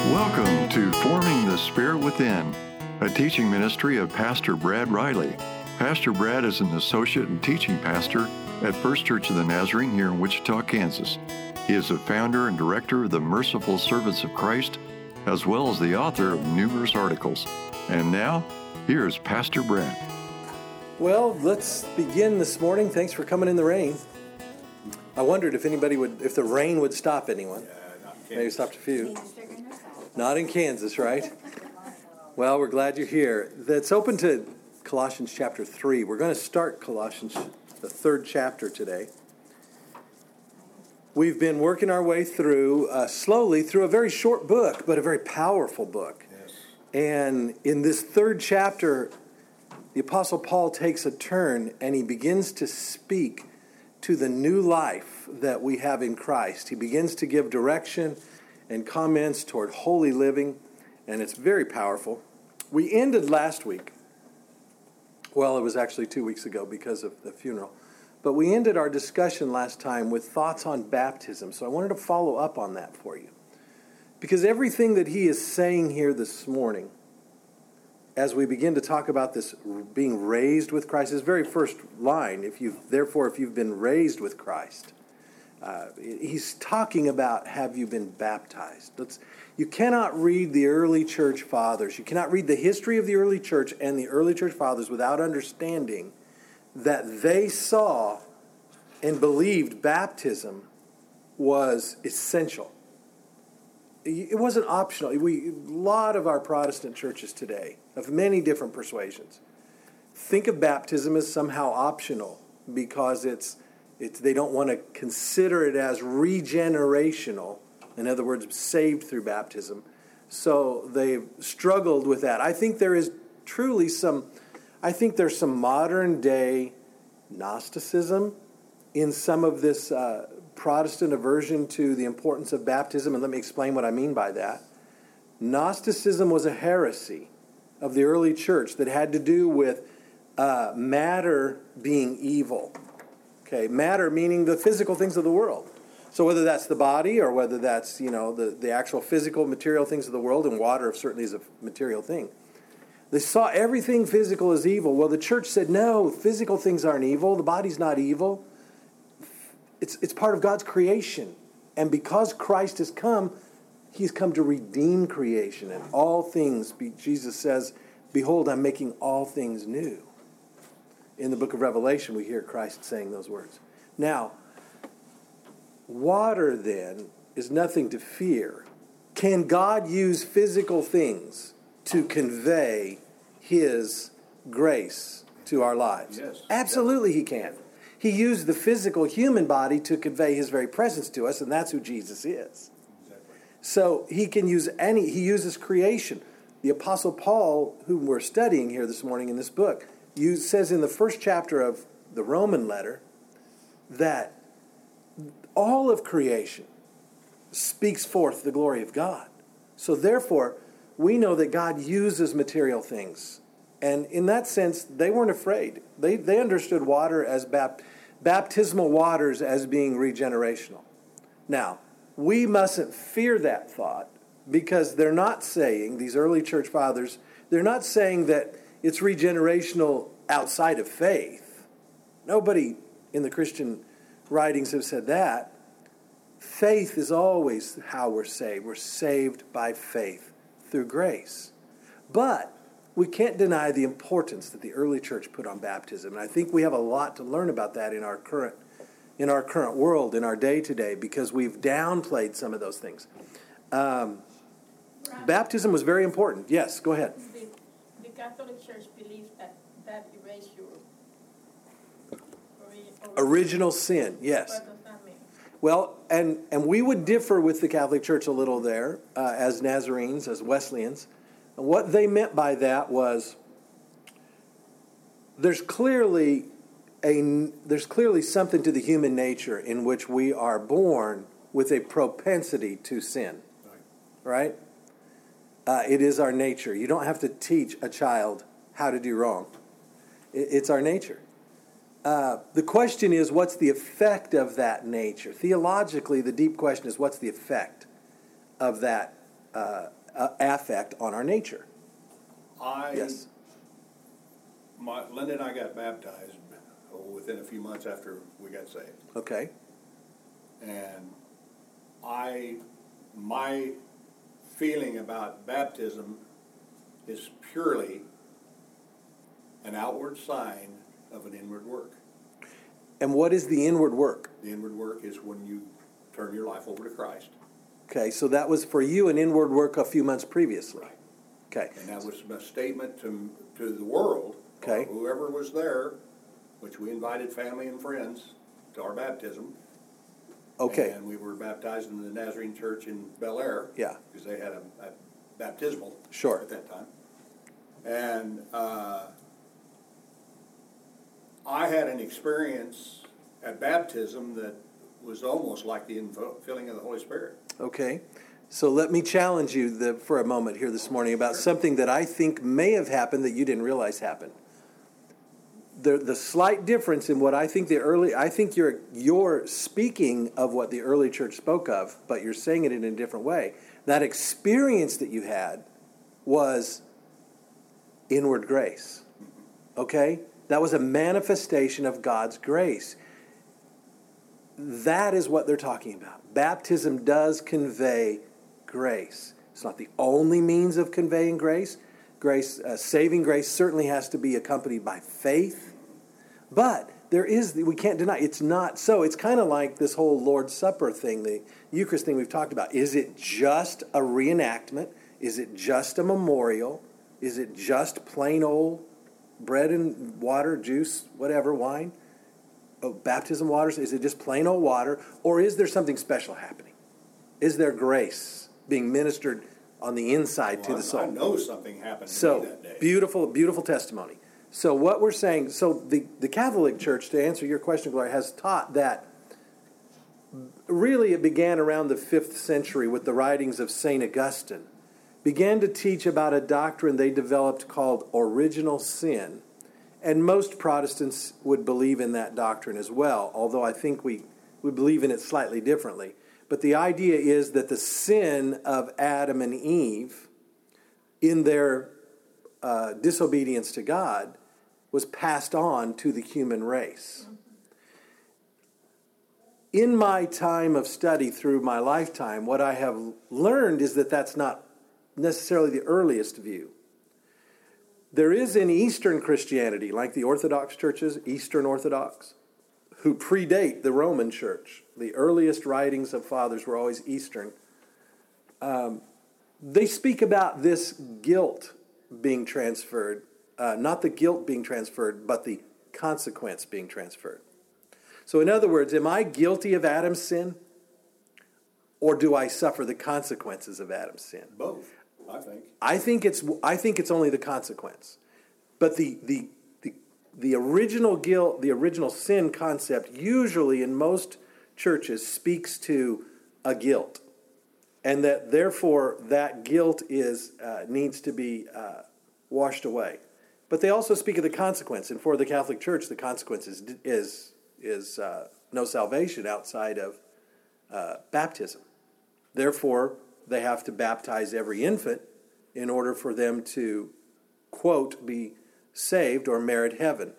Welcome to Forming the Spirit Within, a teaching ministry of Pastor Brad Riley. Pastor Brad is an associate and teaching pastor at First Church of the Nazarene here in Wichita, Kansas. He is the founder and director of the Merciful Servants of Christ, as well as the author of numerous articles. And now, here's Pastor Brad. Well, let's begin this morning. Thanks for coming in the rain. I wondered if the rain would stop anyone. Maybe stopped a few. Not in Kansas, right? Well, we're glad you're here. That's open to Colossians chapter 3. We're going to start Colossians, the third chapter today. We've been working our way through, slowly, through a very short book, but a very powerful book. Yes. And in this third chapter, the Apostle Paul takes a turn and he begins to speak to the new life that we have in Christ. He begins to give direction and comments toward holy living, and it's very powerful. We ended last week. Well, it was actually 2 weeks ago because of the funeral. But we ended our discussion last time with thoughts on baptism. So I wanted to follow up on that for you. Because everything that he is saying here this morning, as we begin to talk about this being raised with Christ, his very first line, if you've been raised with Christ, he's talking about, have you been baptized? You cannot read the early church fathers. You cannot read the history of the early church and the early church fathers without understanding that they saw and believed baptism was essential. It wasn't optional. A lot of our Protestant churches today, of many different persuasions, think of baptism as somehow optional because they don't want to consider it as regenerational. In other words, saved through baptism. So they've struggled with that. I think there's some modern day Gnosticism in some of this Protestant aversion to the importance of baptism, and let me explain what I mean by that. Gnosticism was a heresy of the early church that had to do with matter being evil. Okay, matter meaning the physical things of the world. So whether that's the body or whether that's the actual physical material things of the world, and water certainly is a material thing. They saw everything physical as evil. Well, the church said, no, physical things aren't evil. The body's not evil. It's part of God's creation. And because Christ has come, he's come to redeem creation. And all things, Jesus says, behold, I'm making all things new. In the book of Revelation, we hear Christ saying those words. Now, water then is nothing to fear. Can God use physical things to convey his grace to our lives? Yes. Absolutely he can. He used the physical human body to convey his very presence to us, and that's who Jesus is. Exactly. So he uses creation. The Apostle Paul, whom we're studying here this morning in this book, says in the first chapter of the Roman letter that all of creation speaks forth the glory of God. So therefore, we know that God uses material things. And in that sense, they weren't afraid. They understood water as baptismal waters as being regenerational. Now, we mustn't fear that thought because they're not saying, these early church fathers, they're not saying that it's regenerational outside of faith. Nobody in the Christian writings have said that. Faith is always how we're saved. We're saved by faith through grace. But we can't deny the importance that the early church put on baptism. And I think we have a lot to learn about that in our current world, in our day-to-day, because we've downplayed some of those things. Baptism was very important. Yes, go ahead. The Catholic Church believes that erased your original sin, yes. What does that mean? Well, and we would differ with the Catholic Church a little there, as Nazarenes, as Wesleyans. And what they meant by that was there's clearly something to the human nature in which we are born with a propensity to sin, right? It is our nature. You don't have to teach a child how to do wrong. It's our nature. The question is, what's the effect of that nature? Theologically, the deep question is, what's the effect of that affect on our nature. Yes. Linda and I got baptized within a few months after we got saved. Okay. And my feeling about baptism is purely an outward sign of an inward work. And what is the inward work? The inward work is when you turn your life over to Christ. Okay, so that was for you an inward work a few months previously. Right. Okay. And that was a statement to the world, okay, or whoever was there, which we invited family and friends to our baptism. Okay. And we were baptized in the Nazarene Church in Bel Air. Yeah. Because they had a baptismal sure. at that time. And I had an experience at baptism that was almost like the infilling of the Holy Spirit. Okay. So let me challenge you for a moment here this morning about something that I think may have happened that you didn't realize happened. The slight difference in what I think you're speaking of what the early church spoke of, but you're saying it in a different way. That experience that you had was inward grace. Okay? That was a manifestation of God's grace. That is what they're talking about. Baptism does convey grace. It's not the only means of conveying grace. Saving grace certainly has to be accompanied by faith. But we can't deny, it's not so. It's kind of like this whole Lord's Supper thing, the Eucharist thing we've talked about. Is it just a reenactment? Is it just a memorial? Is it just plain old bread and water, juice, whatever, wine? Baptism waters? Is it just plain old water? Or is there something special happening? Is there grace being ministered on the inside to the soul? I know something happened to me that day. Beautiful, beautiful testimony. So what we're saying, the Catholic Church, to answer your question, Gloria, has taught that really it began around the 5th century with the writings of St. Augustine, began to teach about a doctrine they developed called original sin. And most Protestants would believe in that doctrine as well, although I think we believe in it slightly differently. But the idea is that the sin of Adam and Eve in their disobedience to God was passed on to the human race. In my time of study through my lifetime, what I have learned is that that's not necessarily the earliest view. There is in Eastern Christianity, like the Orthodox churches, Eastern Orthodox, who predate the Roman Church. The earliest writings of fathers were always Eastern. They speak about this guilt being transferred, not the guilt being transferred, but the consequence being transferred. So in other words, am I guilty of Adam's sin, or do I suffer the consequences of Adam's sin? Both, I think. I think it's only the consequence. But the original guilt, the original sin concept, usually in most churches speaks to a guilt, and that therefore that guilt needs to be washed away. But they also speak of the consequence, and for the Catholic Church, the consequence is no salvation outside of baptism. Therefore, they have to baptize every infant in order for them to, quote, be saved or merit heaven.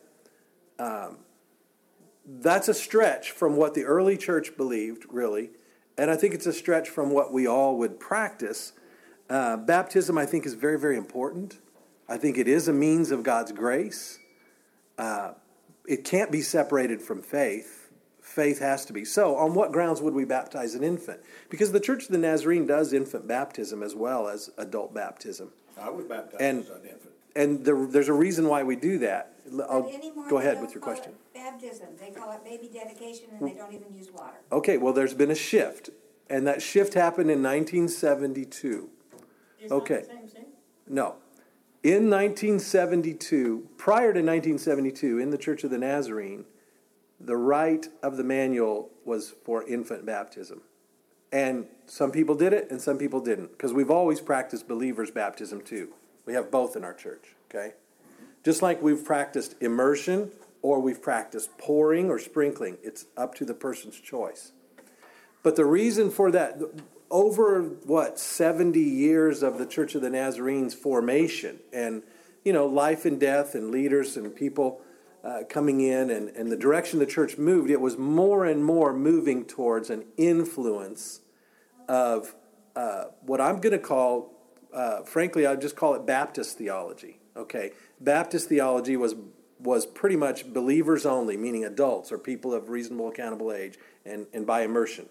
That's a stretch from what the early church believed, really, and I think it's a stretch from what we all would practice. Baptism, I think, is very, very important. I think it is a means of God's grace. It can't be separated from faith. Faith has to be. So, on what grounds would we baptize an infant? Because the Church of the Nazarene does infant baptism as well as adult baptism. I was baptized as an infant. And there's a reason why we do that. Go ahead with your question. Baptism. They call it baby dedication, and they don't even use water. Okay, well, there's been a shift. And that shift happened in 1972. It's not the same thing? No. In 1972, prior to 1972, in the Church of the Nazarene, the rite of the manual was for infant baptism. And some people did it and some people didn't, because we've always practiced believers' baptism too. We have both in our church, okay? Just like we've practiced immersion or we've practiced pouring or sprinkling. It's up to the person's choice. But the reason for that, over 70 years of the Church of the Nazarene's formation, and life and death and leaders and people coming in, and the direction the church moved, it was more and more moving towards an influence of what I'm going to call, frankly, I'll just call it Baptist theology. Okay, Baptist theology was pretty much believers only, meaning adults or people of reasonable accountable age, and by immersion.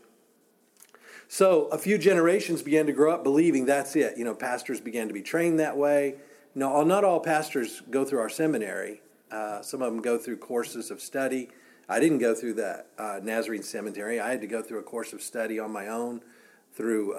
So a few generations began to grow up believing that's it. Pastors began to be trained that way. No, not all pastors go through our seminary. Some of them go through courses of study. I didn't go through that Nazarene seminary. I had to go through a course of study on my own through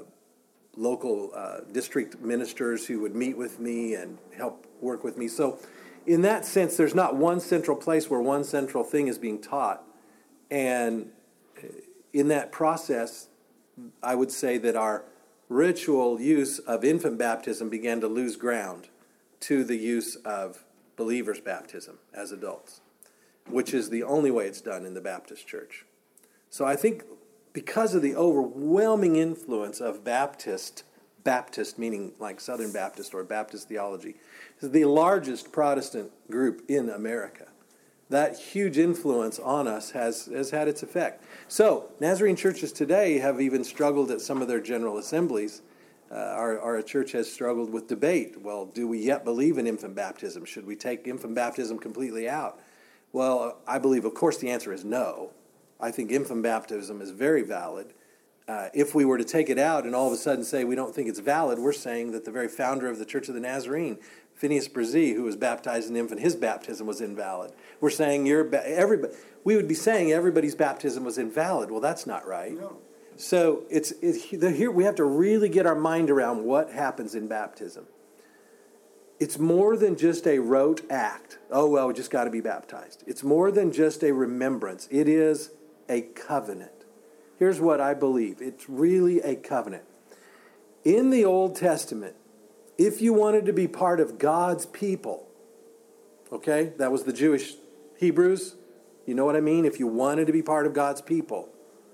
local district ministers who would meet with me and help work with me. So in that sense, there's not one central place where one central thing is being taught. And in that process, I would say that our ritual use of infant baptism began to lose ground to the use of believers' baptism as adults, which is the only way it's done in the Baptist church. So I think because of the overwhelming influence of Baptist meaning like Southern Baptist or Baptist theology, is the largest Protestant group in America. That huge influence on us has had its effect. So Nazarene churches today have even struggled at some of their general assemblies. Our church has struggled with debate. Well, do we yet believe in infant baptism? Should we take infant baptism completely out? Well, I believe, of course, the answer is no. I think infant baptism is very valid. If we were to take it out and all of a sudden say we don't think it's valid, we're saying that the very founder of the Church of the Nazarene, Phineas Brzee, who was baptized an infant, his baptism was invalid. We're saying we would be saying everybody's baptism was invalid. Well, that's not right. No. So here we have to really get our mind around what happens in baptism. It's more than just a rote act. Oh, well, we just got to be baptized. It's more than just a remembrance. It is a covenant. Here's what I believe. It's really a covenant. In the Old Testament, if you wanted to be part of God's people, okay, that was the Jewish Hebrews, you know what I mean? If you wanted to be part of God's people,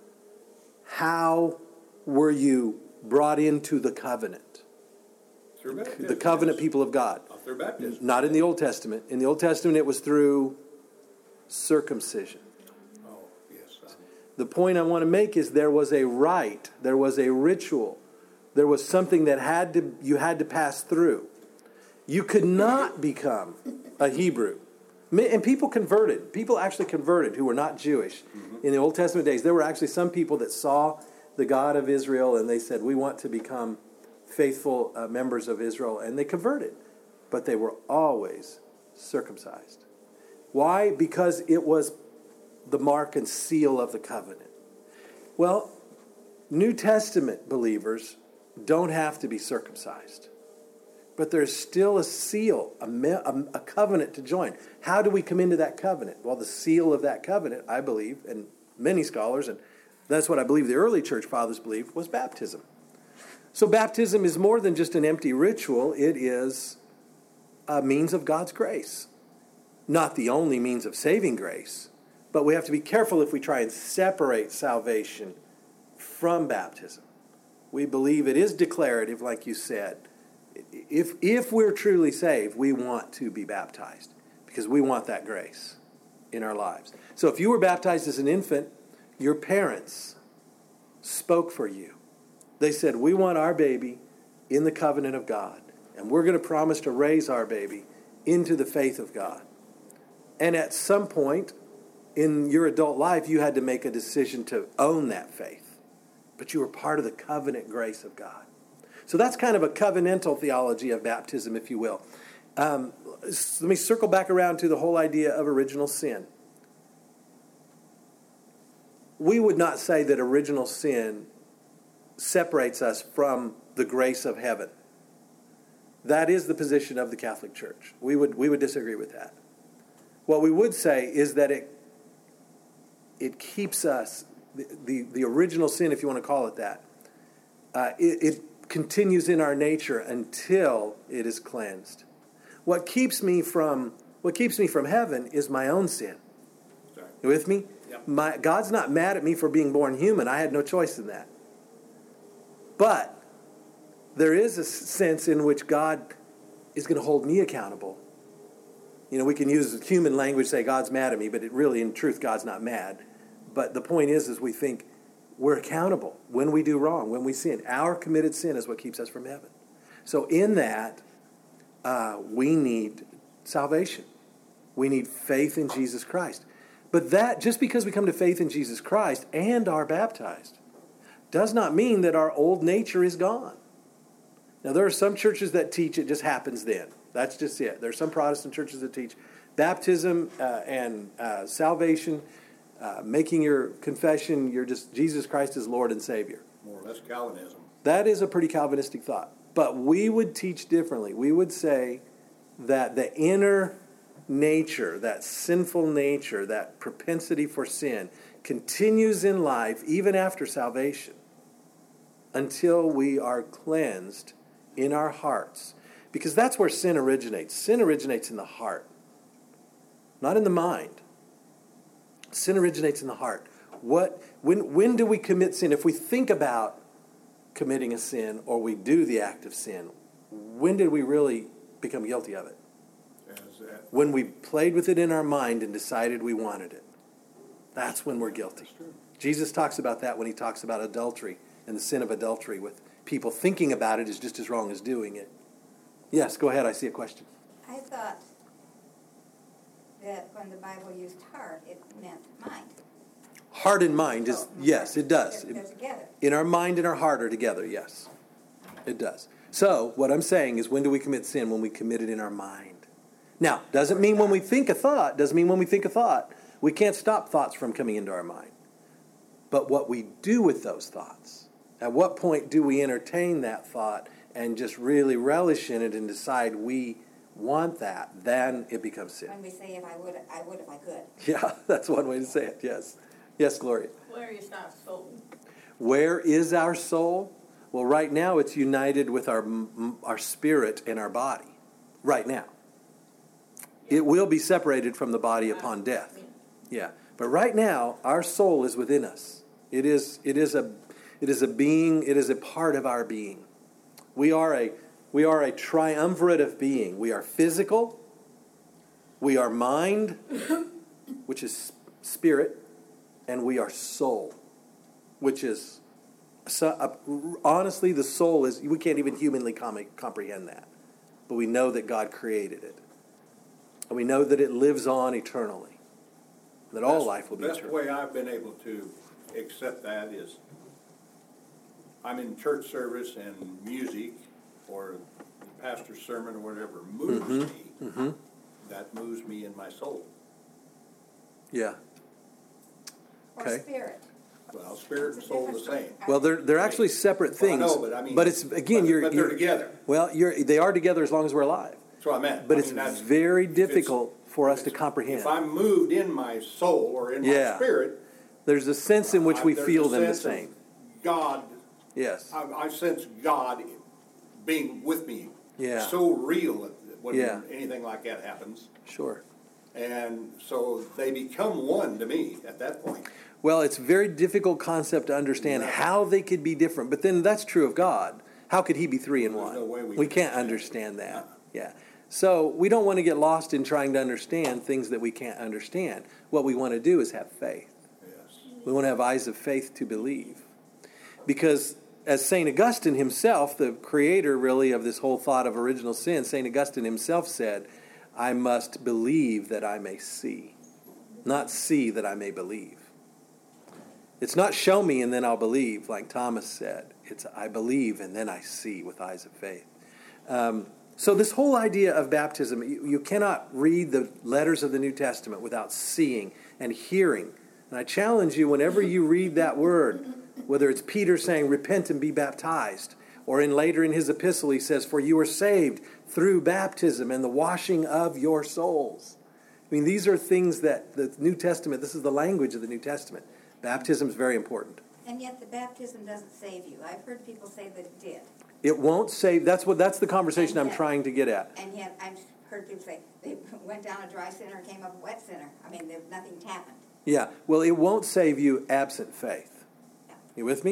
how were you brought into the covenant? Through baptism. The covenant people of God. Through baptism. Not in the Old Testament. In the Old Testament, it was through circumcision. Oh, yes. The point I want to make is there was a rite, there was a ritual, there was something that you had to pass through. You could not become a Hebrew. And people actually converted who were not Jewish. Mm-hmm. In the Old Testament days, there were actually some people that saw the God of Israel and they said, we want to become faithful members of Israel, and they converted. But they were always circumcised. Why? Because it was the mark and seal of the covenant. Well, New Testament believers don't have to be circumcised. But there's still a seal, a covenant to join. How do we come into that covenant? Well, the seal of that covenant, I believe, and many scholars, and that's what I believe the early church fathers believed, was baptism. So baptism is more than just an empty ritual. It is a means of God's grace. Not the only means of saving grace, but we have to be careful if we try and separate salvation from baptism. We believe it is declarative, like you said. If we're truly saved, we want to be baptized because we want that grace in our lives. So if you were baptized as an infant, your parents spoke for you. They said, we want our baby in the covenant of God, and we're going to promise to raise our baby into the faith of God. And at some point in your adult life, you had to make a decision to own that faith. But you were part of the covenant grace of God. So that's kind of a covenantal theology of baptism, if you will. Let me circle back around to the whole idea of original sin. We would not say that original sin separates us from the grace of heaven. That is the position of the Catholic Church. We would disagree with that. What we would say is that it keeps us, the original sin, if you want to call it that, it continues in our nature until it is cleansed. What keeps me from heaven is my own sin. Sorry. You with me? Yep. God's not mad at me for being born human. I had no choice in that. But there is a sense in which God is going to hold me accountable. We can use human language, say God's mad at me, but really, in truth, God's not mad. But the point is we think we're accountable when we do wrong, when we sin. Our committed sin is what keeps us from heaven. So in that, we need salvation. We need faith in Jesus Christ. But that, just because we come to faith in Jesus Christ and are baptized, does not mean that our old nature is gone. Now, there are some churches that teach it just happens then. That's just it. There are some Protestant churches that teach baptism and salvation, making your confession, Jesus Christ is Lord and Savior. More or less Calvinism. That is a pretty Calvinistic thought. But we would teach differently. We would say that the inner nature, that sinful nature, that propensity for sin, continues in life even after salvation until we are cleansed in our hearts. Because that's where sin originates. Sin originates in the heart, not in the mind. Sin originates in the heart. When do we commit sin? If we think about committing a sin or we do the act of sin, when did we really become guilty of it? When we played with it in our mind and decided we wanted it. That's when we're guilty. Jesus talks about that when he talks about adultery and the sin of adultery, with people thinking about it is just as wrong as doing it. Yes, go ahead. I see a question. I thought that when the Bible used heart, it meant mind. Heart and mind is, yes, it does. They're together. In our mind and our heart are together, yes. It does. So, what I'm saying is, when do we commit sin? When we commit it in our mind. Now, doesn't mean when we think a thought. Doesn't mean when we think a thought. We can't stop thoughts from coming into our mind. But what we do with those thoughts. At what point do we entertain that thought and just really relish in it and decide we want that? Then it becomes sin. When we say, if I would if I could. Yeah, that's one way to say it, yes. Yes, Gloria. Where is our soul? Where is our soul? Well, right now it's united with our spirit and our body. Right now. It will be separated from the body upon death. Yeah. But right now, our soul is within us. It is a being, it is a part of our being. We are a triumvirate of being. We are physical, we are mind, which is spirit, and we are soul, which is, honestly, the soul is, we can't even humanly comprehend that. But we know that God created it. And we know that it lives on eternally. That all life will be eternal. The best way I've been able to accept that is, I'm in church service and music, or the pastor's sermon or whatever moves me. Mm-hmm. That moves me in my soul. Yeah. Or Okay. spirit. Well, spirit and soul the same. Well, they're actually separate things. Well, I know, but I mean, it's again, but they're together. Well, they are together as long as we're alive. That's what I meant. But it's very difficult for us to comprehend. If I'm moved in my soul or in my spirit, there's a sense in which we feel them the sense same. of God. Yes. I sense God being with me. Yeah. So real when anything like that happens. Sure. And so they become one to me at that point. Well, it's a very difficult concept to understand how they could be different. But then that's true of God. How could he be three in one? No way we can't understand that. Yeah. So we don't want to get lost in trying to understand things that we can't understand. What we want to do is have faith. Yes. We want to have eyes of faith to believe. Because as St. Augustine himself, the creator really of this whole thought of original sin, St. Augustine himself said, I must believe that I may see, not see that I may believe. It's not show me and then I'll believe, like Thomas said. It's I believe and then I see with eyes of faith. So this whole idea of baptism, you cannot read the letters of the New Testament without seeing and hearing. And I challenge you, whenever you read that word, whether it's Peter saying, repent and be baptized, or later in his epistle he says, for you are saved through baptism and the washing of your souls. I mean, these are things that the New Testament, this is the language of the New Testament. Baptism is very important. And yet the baptism doesn't save you. I've heard people say that it did. It won't save. That's the conversation I'm trying to get at. And yet I've heard people say they went down a dry sinner and came up a wet sinner. I mean, nothing's happened. Yeah. Well, it won't save you absent faith. Yeah. You with me?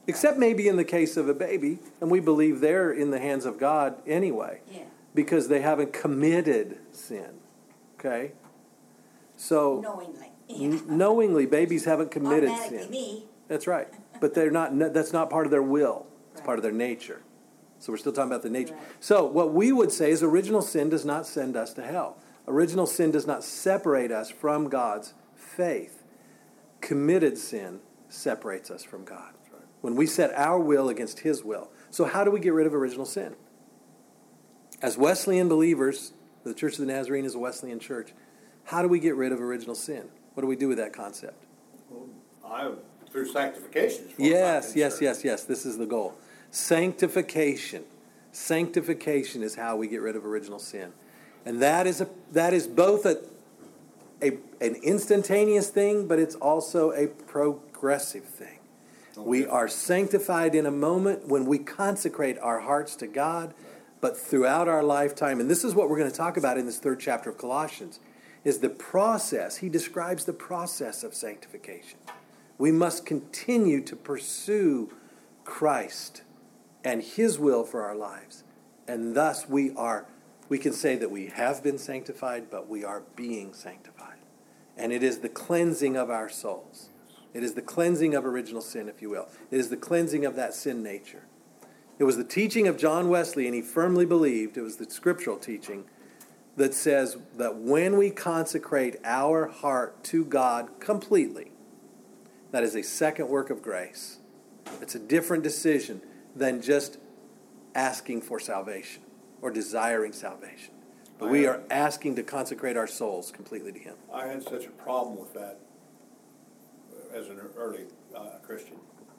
Except maybe in the case of a baby, and we believe they're in the hands of God anyway. Yeah. Because they haven't committed sin. Okay? So Knowingly. knowingly, babies haven't committed Automatically sin. me. That's right. But they're not. That's not part of their will. It's part of their nature. So we're still talking about the nature. Right. So what we would say is original sin does not send us to hell. Original sin does not separate us from God's faith. Committed sin separates us from God. When we set our will against His will. So how do we get rid of original sin? As Wesleyan believers, the Church of the Nazarene is a Wesleyan church. How do we get rid of original sin? What do we do with that concept? Through sanctification. Yes. This is the goal. Sanctification. Sanctification is how we get rid of original sin. And that is both an instantaneous thing, but it's also a progressive thing. Okay. We are sanctified in a moment when we consecrate our hearts to God, but throughout our lifetime, and this is what we're going to talk about in this 3rd chapter of Colossians, is the process. He describes the process of sanctification. We must continue to pursue Christ and His will for our lives. And thus we can say that we have been sanctified, but we are being sanctified. And it is the cleansing of our souls. It is the cleansing of original sin, if you will. It is the cleansing of that sin nature. It was the teaching of John Wesley, and he firmly believed, it was the scriptural teaching, that says that when we consecrate our heart to God completely, that is a second work of grace. It's a different decision than just asking for salvation or desiring salvation. But we are asking to consecrate our souls completely to Him. I had such a problem with that as an early Christian.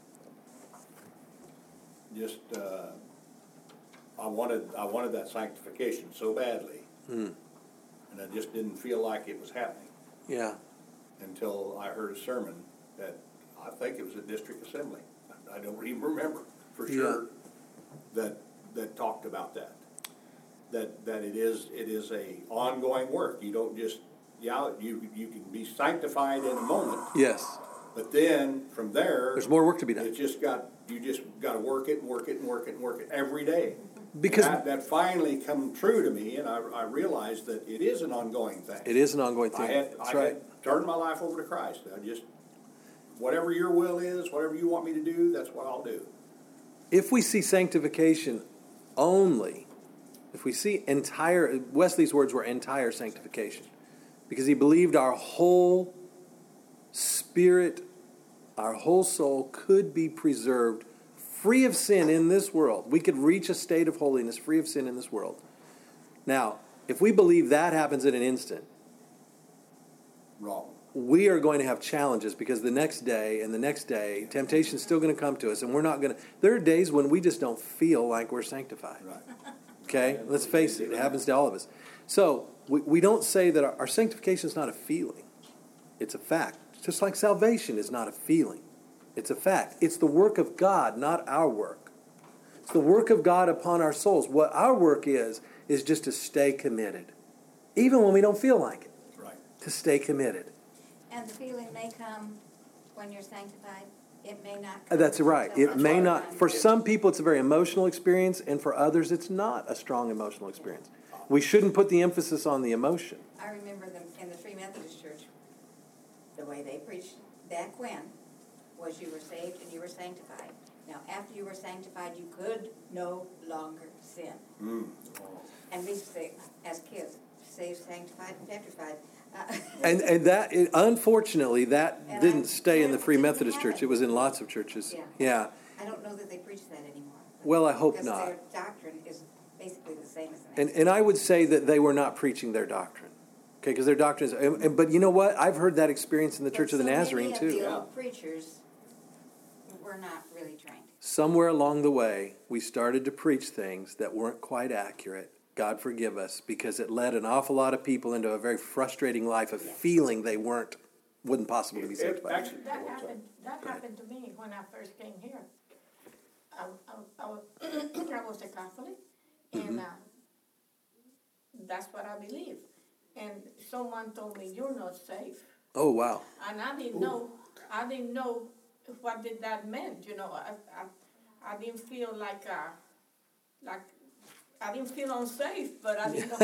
Just I wanted that sanctification so badly, and I just didn't feel like it was happening. Yeah. Until I heard a sermon that I think it was a district assembly. I don't even remember for sure that talked about that. That it is a ongoing work. You don't just you can be sanctified in a moment. Yes. But then from there's more work to be done. You just got to work it every day. Because that finally come true to me, and I realized that it is an ongoing thing. It is an ongoing thing. I had turned my life over to Christ. I just whatever your will is, whatever you want me to do, that's what I'll do. If we see sanctification only, if we see entire, Wesley's words were entire sanctification, because he believed our whole spirit, our whole soul could be preserved free of sin in this world. We could reach a state of holiness free of sin in this world. Now, if we believe that happens in an instant, wrong. We are going to have challenges, because the next day and the next day, temptation is still going to come to us, and we're not going to. There are days when we just don't feel like we're sanctified. Right. Okay? Let's face it. It happens to all of us. So we don't say that our sanctification is not a feeling. It's a fact. Just like salvation is not a feeling. It's a fact. It's the work of God, not our work. It's the work of God upon our souls. What our work is just to stay committed. Even when we don't feel like it. Right. To stay committed. And the feeling may come when you're sanctified. It may not come. That's right. It may not. Time. For some people, it's a very emotional experience, and for others, it's not a strong emotional experience. We shouldn't put the emphasis on the emotion. I remember them in the Free Methodist Church, the way they preached back when was you were saved and you were sanctified. Now, after you were sanctified, you could no longer sin. And we used to say, as kids, saved, sanctified, and petrified. And that, unfortunately, that And didn't I stay in the Free didn't Methodist have Church. it. It was in lots of churches. Yeah. I don't know that they preach that anymore. Well, I hope because not. their doctrine is basically the same as the next. And I would say that they were not preaching their doctrine. Okay, because their doctrine is... But you know what? I've heard that experience in the Church of the Nazarene, too. The old preachers were not really trained. Somewhere along the way, we started to preach things that weren't quite accurate. God forgive us, because it led an awful lot of people into a very frustrating life of feeling they wouldn't possibly be sanctified. That happened to me when I first came here. I was a Catholic, and that's what I believe. And someone told me, "You're not safe." Oh, wow. And I didn't know what did that mean. I didn't feel like I didn't feel unsafe, but I didn't know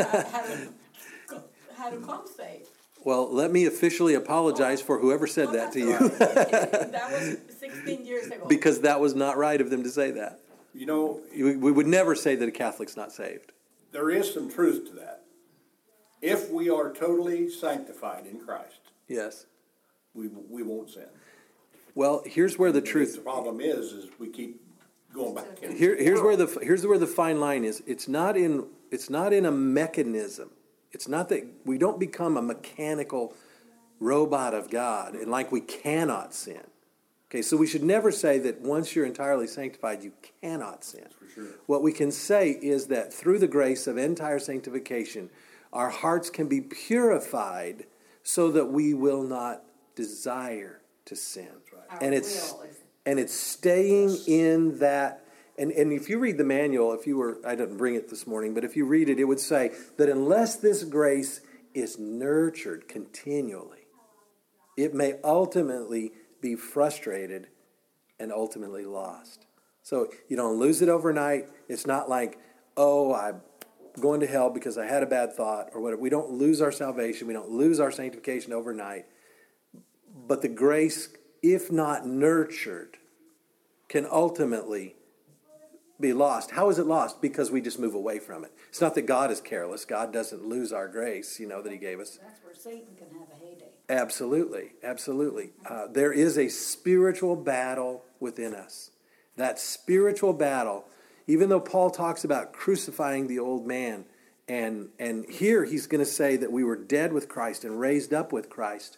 how to come safe. Well, let me officially apologize for whoever said that to you. That was 16 years ago. Because that was not right of them to say that. We would never say that a Catholic's not saved. There is some truth to that. If we are totally sanctified in Christ, yes, we won't sin. Well, here's where the truth. The problem is we keep going back. Here's where the fine line is. It's not in a mechanism. It's not that we don't become a mechanical robot of God and like we cannot sin. Okay, so we should never say that once you're entirely sanctified, you cannot sin. For sure. What we can say is that through the grace of entire sanctification, our hearts can be purified so that we will not desire to sin. Right. And it's staying in that. And if you read the manual, I didn't bring it this morning, but if you read it, it would say that unless this grace is nurtured continually, it may ultimately be frustrated and ultimately lost. So you don't lose it overnight. It's not like, I'm going to hell because I had a bad thought or whatever. We don't lose our salvation. We don't lose our sanctification overnight. But the grace, if not nurtured, can ultimately be lost. How is it lost? Because we just move away from it. It's not that God is careless. God doesn't lose our grace, that he gave us. That's where Satan can have a heyday. Absolutely. There is a spiritual battle within us. That spiritual battle, even though Paul talks about crucifying the old man, and here he's going to say that we were dead with Christ and raised up with Christ,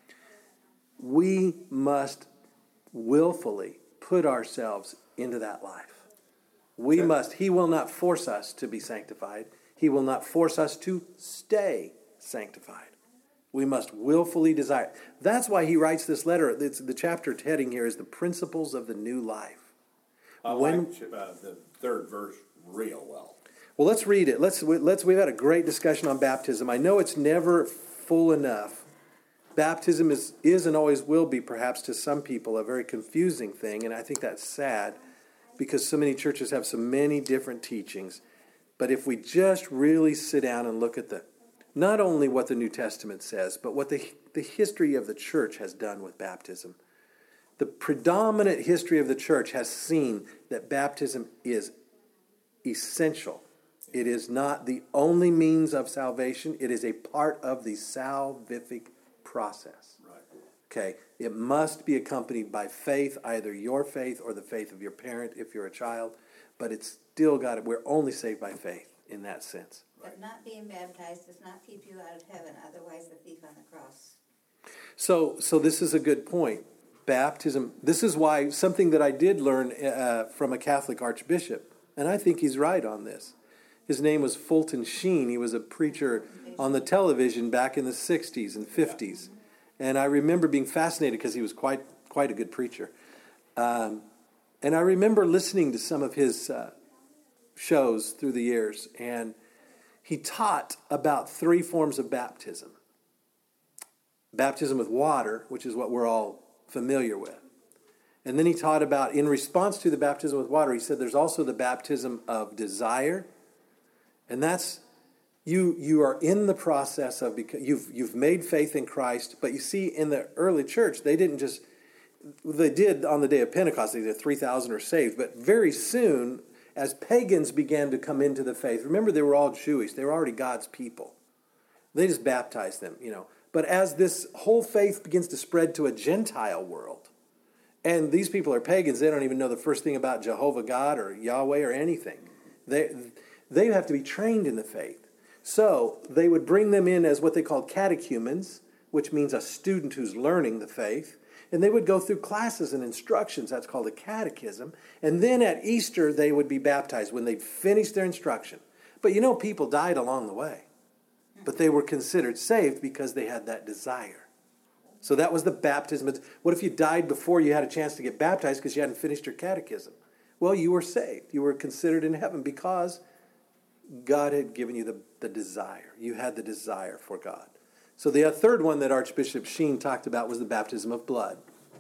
we must willfully put ourselves into that life. We must. He will not force us to be sanctified. He will not force us to stay sanctified. We must willfully desire. That's why he writes this letter. The chapter heading here is the principles of the new life. I like the third verse real well. Well, let's read it. We've had a great discussion on baptism. I know it's never full enough. Baptism is and always will be, perhaps to some people, a very confusing thing, and I think that's sad, because so many churches have so many different teachings. But if we just really sit down and look at not only what the New Testament says, but what the history of the church has done with baptism. The predominant history of the church has seen that baptism is essential. It is not the only means of salvation. It is a part of the salvific process. Right. Okay, it must be accompanied by faith, either your faith or the faith of your parent if you're a child, but it's still we're only saved by faith in that sense. But not being baptized does not keep you out of heaven, otherwise the thief on the cross. So this is a good point. Baptism, this is why something that I did learn from a Catholic archbishop, and I think he's right on this. His name was Fulton Sheen. He was a preacher on the television back in the 60s and 50s. And I remember being fascinated because he was quite a good preacher. And I remember listening to some of his shows through the years. And he taught about 3 forms of baptism. Baptism with water, which is what we're all familiar with. And then he taught about, in response to the baptism with water, he said there's also the baptism of desire. And that's, you are in the process of, you've made faith in Christ. But you see, in the early church, they did on the day of Pentecost, they did 3,000 are saved. But very soon, as pagans began to come into the faith, remember they were all Jewish. They were already God's people. They just baptized them, But as this whole faith begins to spread to a Gentile world, and these people are pagans, they don't even know the first thing about Jehovah God or Yahweh or anything. They have to be trained in the faith. So they would bring them in as what they called catechumens, which means a student who's learning the faith. And they would go through classes and instructions. That's called a catechism. And then at Easter, they would be baptized when they'd finished their instruction. But people died along the way. But they were considered saved because they had that desire. So that was the baptism. What if you died before you had a chance to get baptized because you hadn't finished your catechism? Well, you were saved. You were considered in heaven because God had given you the desire. You had the desire for God. So the third one that Archbishop Sheen talked about was the baptism of blood.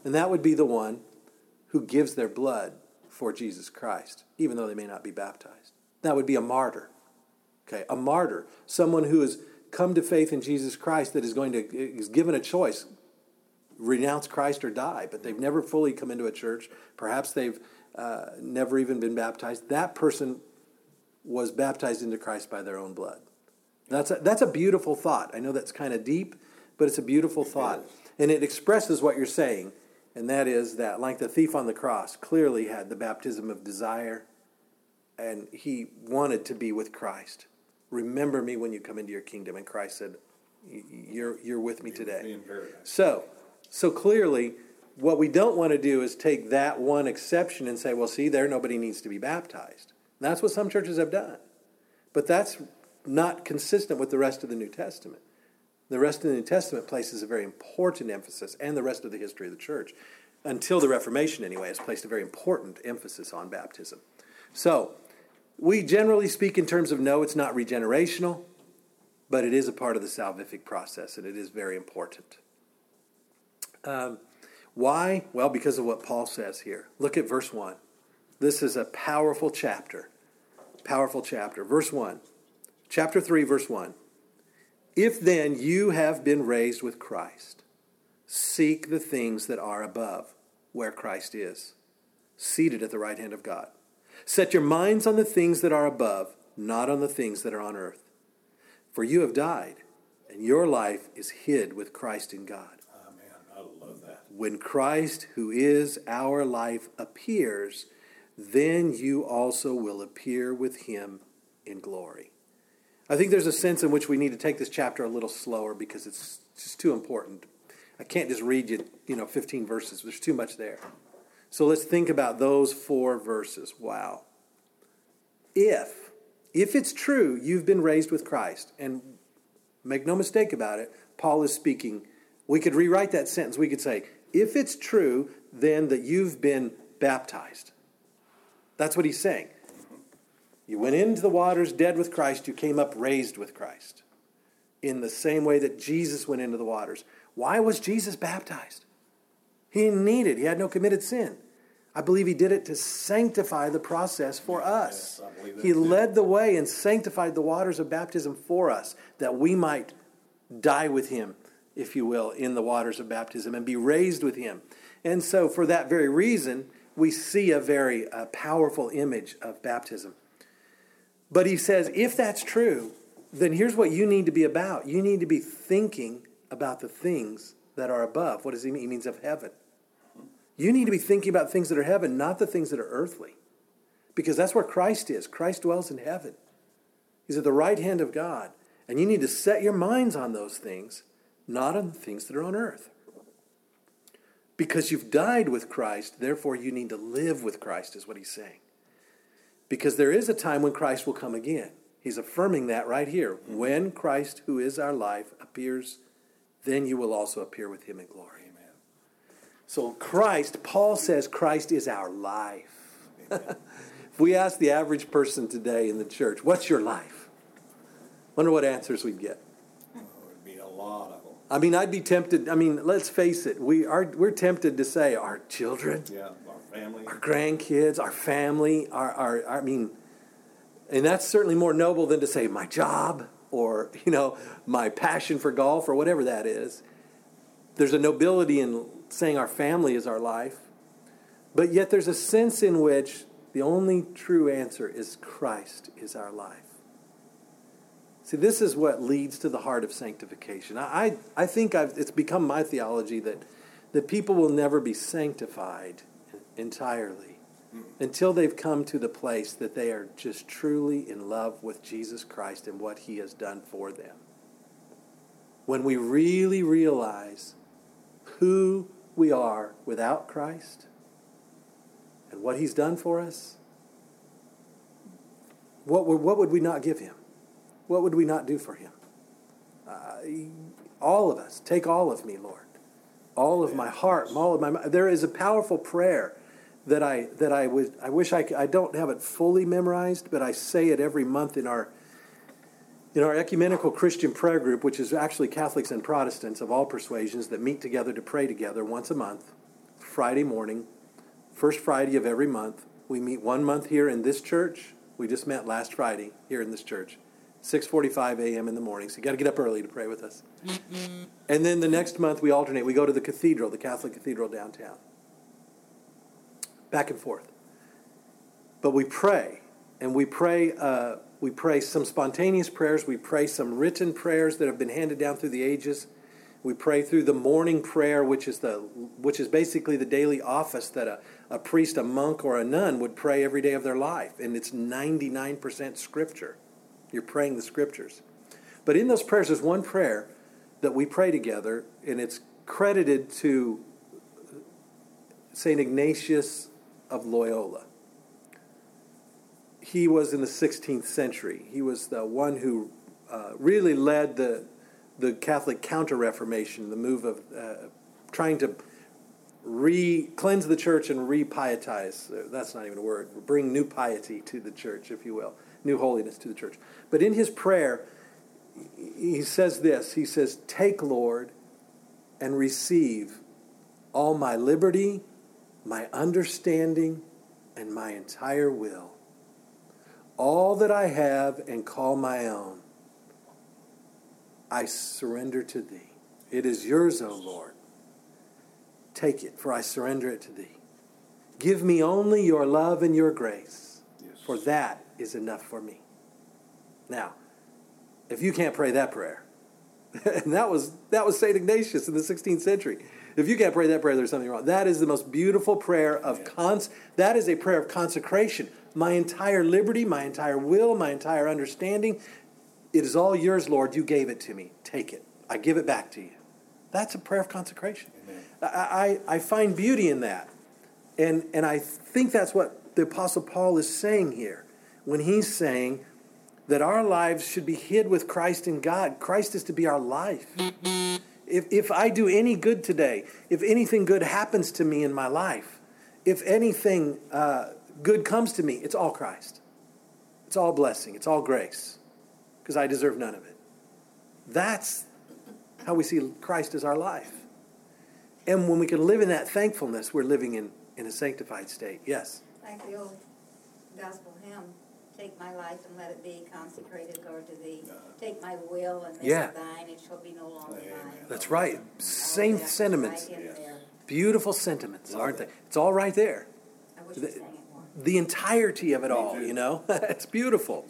And that would be the one who gives their blood for Jesus Christ, even though they may not be baptized. That would be a martyr. Okay, a martyr. Someone who has come to faith in Jesus Christ that is given a choice. Renounce Christ or die, but they've never fully come into a church. Perhaps they've never even been baptized. That person was baptized into Christ by their own blood. That's a beautiful thought. I know that's kind of deep, but it's a beautiful thought. And it expresses what you're saying, and that is that, like the thief on the cross, clearly had the baptism of desire, and he wanted to be with Christ. Remember me when you come into your kingdom. And Christ said, you're with me today. So clearly, what we don't want to do is take that one exception and say, well, see, there nobody needs to be baptized. And that's what some churches have done. But that's not consistent with the rest of the New Testament. The rest of the New Testament places a very important emphasis, and the rest of the history of the church, until the Reformation anyway, has placed a very important emphasis on baptism. So, we generally speak in terms of no, it's not regenerational, but it is a part of the salvific process, and it is very important. Why? Well, because of what Paul says here. Look at verse 1. This is a powerful chapter. Powerful chapter. Verse 1. Chapter 3, verse 1. If then you have been raised with Christ, seek the things that are above, where Christ is, seated at the right hand of God. Set your minds on the things that are above, not on the things that are on earth. For you have died, and your life is hid with Christ in God. When Christ, who is our life, appears, then you also will appear with him in glory. I think there's a sense in which we need to take this chapter a little slower because it's just too important. I can't just read you, 15 verses. There's too much there. So let's think about those 4 verses. Wow. If it's true you've been raised with Christ, and make no mistake about it, Paul is speaking. We could rewrite that sentence. We could say, if it's true, then that you've been baptized. That's what he's saying. You went into the waters dead with Christ. You came up raised with Christ. In the same way that Jesus went into the waters. Why was Jesus baptized? He didn't need it. He had no committed sin. I believe he did it to sanctify the process for us. Yes, he led the way and sanctified the waters of baptism for us, that we might die with him, if you will, in the waters of baptism and be raised with him. And so for that very reason, we see a very powerful image of baptism. But he says, if that's true, then here's what you need to be about. You need to be thinking about the things that are above. What does he mean? He means of heaven. You need to be thinking about things that are heaven, not the things that are earthly. Because that's where Christ is. Christ dwells in heaven. He's at the right hand of God. And you need to set your minds on those things, not on the things that are on earth. Because you've died with Christ, therefore you need to live with Christ, is what he's saying. Because there is a time when Christ will come again. He's affirming that right here. When Christ, who is our life, appears, then you will also appear with him in glory. Amen. So Christ, Paul says Christ is our life. If we ask the average person today in the church, what's your life? Wonder what answers we'd get. It would be a lot of them. I mean, I'd be tempted. I mean, let's face it. We're tempted to say our children, yeah, our family, our grandkids, our family, I mean, and that's certainly more noble than to say my job or, my passion for golf or whatever that is. There's a nobility in saying our family is our life. But yet there's a sense in which the only true answer is Christ is our life. See, this is what leads to the heart of sanctification. I think it's become my theology that people will never be sanctified entirely until they've come to the place that they are just truly in love with Jesus Christ and what he has done for them. When we really realize who we are without Christ and what he's done for us, what would we not give him? What would we not do for him? All of us. Take all of me, Lord. All of my heart, all of my mind. There is a powerful prayer that I wish I don't have it fully memorized, but I say it every month in our ecumenical Christian prayer group, which is actually Catholics and Protestants of all persuasions that meet together to pray together once a month Friday morning, first Friday of every month. We meet 1 month here in this church. We just met last Friday here in this church, 6:45 a.m. in the morning. So you got to get up early to pray with us. And then the next month we alternate. We go to the cathedral, the Catholic cathedral downtown. Back and forth. But we pray, and we pray some spontaneous prayers. We pray some written prayers that have been handed down through the ages. We pray through the morning prayer, which is basically the daily office that a priest, a monk, or a nun would pray every day of their life. And it's 99% scripture. You're praying the scriptures. But in those prayers, there's one prayer that we pray together, and it's credited to St. Ignatius of Loyola. He was in the 16th century. He was the one who really led the Catholic Counter-Reformation, the move of trying to cleanse the church and re-pietize. That's not even a word. Bring new piety to the church, if you will. New holiness to the church. But in his prayer, he says this. He says, "Take, Lord, and receive all my liberty, my understanding, and my entire will. All that I have and call my own, I surrender to thee. It is yours, O Lord. Take it, for I surrender it to thee. Give me only your love and your grace, for that is enough for me." Now, if you can't pray that prayer, and that was St. Ignatius in the 16th century. If you can't pray that prayer, there's something wrong. That is the most beautiful prayer of that is a prayer of consecration. My entire liberty, my entire will, my entire understanding, it is all yours, Lord. You gave it to me. Take it. I give it back to you. That's a prayer of consecration. I find beauty in that. And I think that's what the Apostle Paul is saying here when he's saying that our lives should be hid with Christ in God. Christ is to be our life. If I do any good today, if anything good happens to me in my life, if anything good comes to me, it's all Christ. It's all blessing. It's all grace. Because I deserve none of it. That's how we see Christ as our life. And when we can live in that thankfulness, we're living in a sanctified state. Yes? Like the old gospel hymn, take my life and let it be consecrated, Lord, to thee. Take my will and make it thine, it shall be no longer mine. That's right. Same sentiments. Beautiful sentiments, aren't they? It's all right there. I wish we sang it more. The entirety of it all, you know? It's beautiful.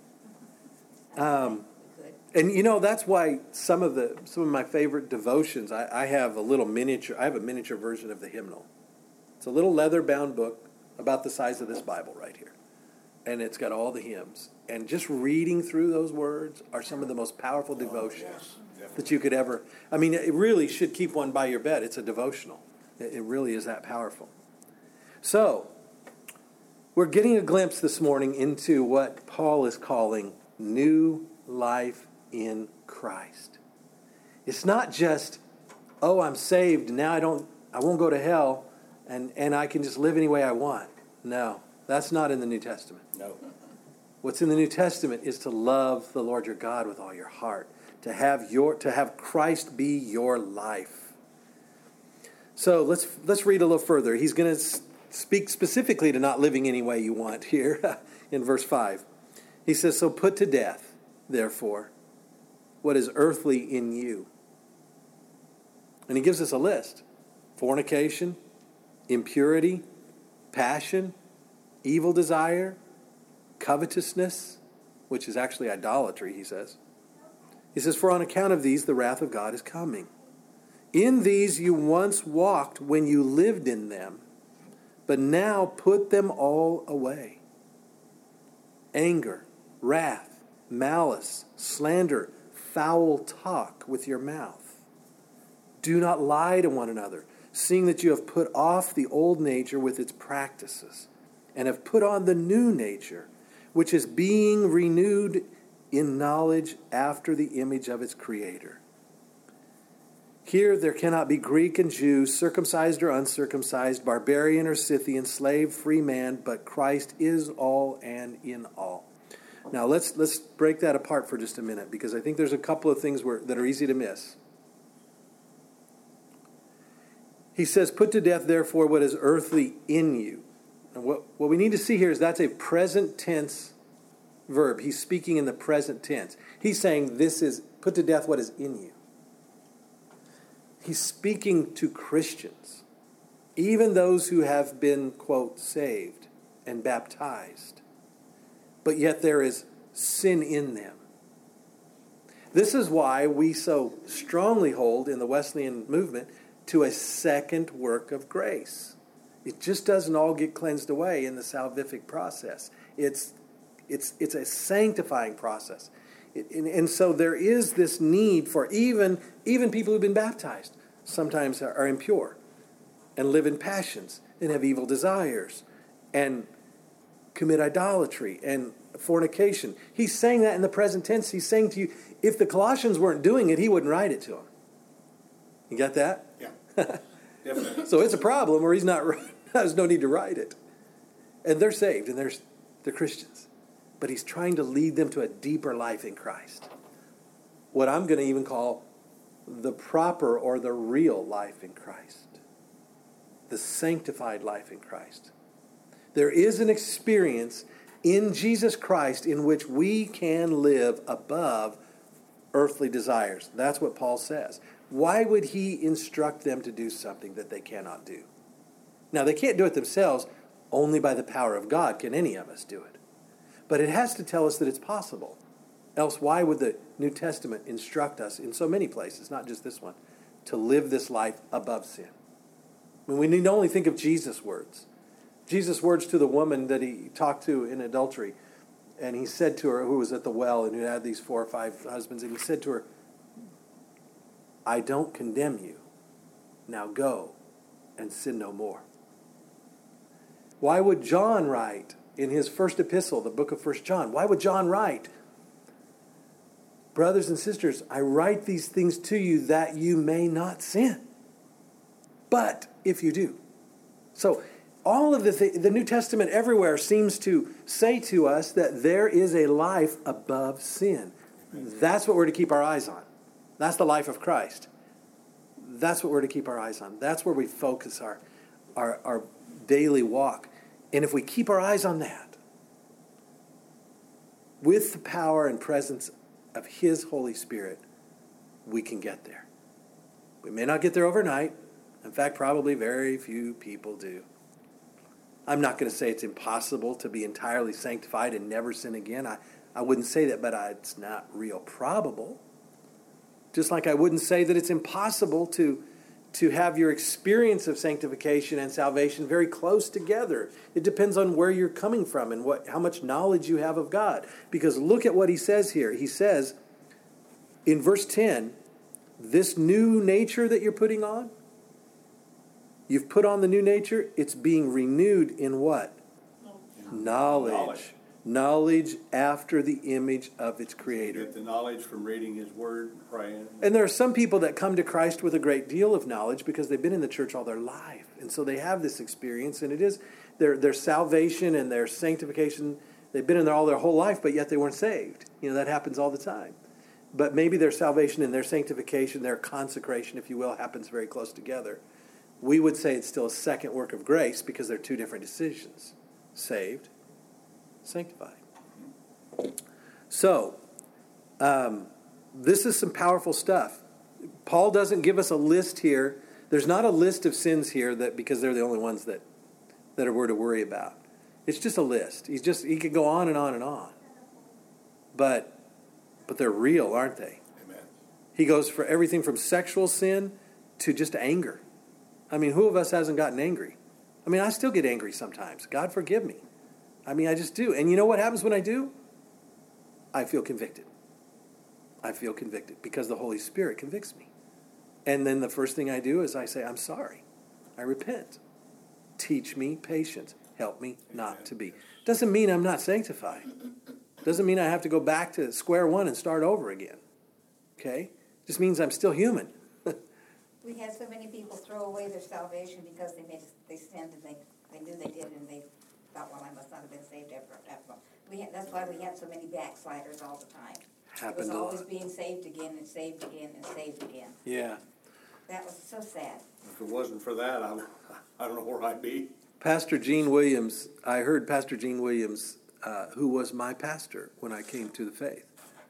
And you know, that's why some of my favorite devotions, I have a miniature version of the hymnal. It's a little leather-bound book about the size of this Bible right here. And it's got all the hymns. And just reading through those words are some of the most powerful devotions that you could ever... I mean, it really should keep one by your bed. It's a devotional. It really is that powerful. So, we're getting a glimpse this morning into what Paul is calling new life in Christ. It's not just, oh, I'm saved, now I won't go to hell, and I can just live any way I want. No, that's not in the New Testament. No. What's in the New Testament is to love the Lord your God with all your heart, to have Christ be your life. So let's read a little further. He's going to speak specifically to not living any way you want here in verse 5. He says, "So put to death, therefore, what is earthly in you." And he gives us a list. Fornication, impurity, passion, evil desire, covetousness, which is actually idolatry, he says. He says, "For on account of these, the wrath of God is coming. In these you once walked when you lived in them, but now put them all away. Anger, wrath, malice, slander, foul talk with your mouth. Do not lie to one another, seeing that you have put off the old nature with its practices, and have put on the new nature, which is being renewed in knowledge after the image of its Creator. Here there cannot be Greek and Jew, circumcised or uncircumcised, barbarian or Scythian, slave, free man, but Christ is all and in all." Now let's break that apart for just a minute, because I think there's a couple of things that are easy to miss. He says, put to death, therefore, what is earthly in you. And what we need to see here is that's a present tense verb. He's speaking in the present tense. He's saying this is, put to death what is in you. He's speaking to Christians, even those who have been, quote, saved and baptized. But yet there is sin in them. This is why we so strongly hold in the Wesleyan movement to a second work of grace. It just doesn't all get cleansed away in the salvific process. It's a sanctifying process. And so there is this need for even people who've been baptized sometimes are impure and live in passions and have evil desires and commit idolatry and fornication. He's saying that in the present tense. He's saying to you, if the Colossians weren't doing it, he wouldn't write it to them. You got that? Yeah. Definitely. So it's a problem where he's not. There's no need to write it. And they're saved and they're Christians. But he's trying to lead them to a deeper life in Christ. What I'm going to even call the proper or the real life in Christ. The sanctified life in Christ. There is an experience in Jesus Christ in which we can live above earthly desires. That's what Paul says. Why would he instruct them to do something that they cannot do? Now, they can't do it themselves. Only by the power of God can any of us do it. But it has to tell us that it's possible. Else, why would the New Testament instruct us in so many places, not just this one, to live this life above sin? I mean, we need to only think of Jesus' words. Jesus' words to the woman that he talked to in adultery. And he said to her, who was at the well and who had these 4 or 5 husbands, and he said to her, I don't condemn you. Now go and sin no more. Why would John write in his first epistle, the book of 1 John, why would John write, brothers and sisters, I write these things to you that you may not sin. But if you do. So all of the New Testament everywhere seems to say to us that there is a life above sin. That's what we're to keep our eyes on. That's the life of Christ. That's what we're to keep our eyes on. That's where we focus our daily walk. And if we keep our eyes on that, with the power and presence of his Holy Spirit, we can get there. We may not get there overnight. In fact, probably very few people do. I'm not going to say it's impossible to be entirely sanctified and never sin again. I wouldn't say that, but it's not real probable. Just like I wouldn't say that it's impossible to have your experience of sanctification and salvation very close together. It depends on where you're coming from and how much knowledge you have of God. Because look at what he says here. He says in verse 10, this new nature that you're putting on, you've put on the new nature, it's being renewed in what? Knowledge. Knowledge after the image of its creator. Get the knowledge from reading his word and praying. And there are some people that come to Christ with a great deal of knowledge because they've been in the church all their life. And so they have this experience, and it is their salvation and their sanctification. They've been in there all their whole life, but yet they weren't saved. You know, that happens all the time. But maybe their salvation and their sanctification, their consecration, if you will, happens very close together. We would say it's still a second work of grace because they're two different decisions. Saved, sanctified. So, this is some powerful stuff. Paul doesn't give us a list here. There's not a list of sins here that because they're the only ones that we're to worry about. It's just a list. He could go on and on and on. But they're real, aren't they? Amen. He goes for everything from sexual sin to just anger. I mean, who of us hasn't gotten angry? I mean, I still get angry sometimes. God forgive me. I mean, I just do. And you know what happens when I do? I feel convicted. I feel convicted because the Holy Spirit convicts me. And then the first thing I do is I say, I'm sorry. I repent. Teach me patience. Help me not to be. Doesn't mean I'm not sanctified. Doesn't mean I have to go back to square one and start over again. Okay? Just means I'm still human. We had so many people throw away their salvation because they sinned and they knew they did and they thought, well, I must not have been saved ever. That's why we had so many backsliders all the time. Happened it was a always lot. being saved again and saved again and saved again. Yeah. That was so sad. If it wasn't for that, I don't know where I'd be. Pastor Gene Williams, I heard Pastor Gene Williams, who was my pastor when I came to the faith.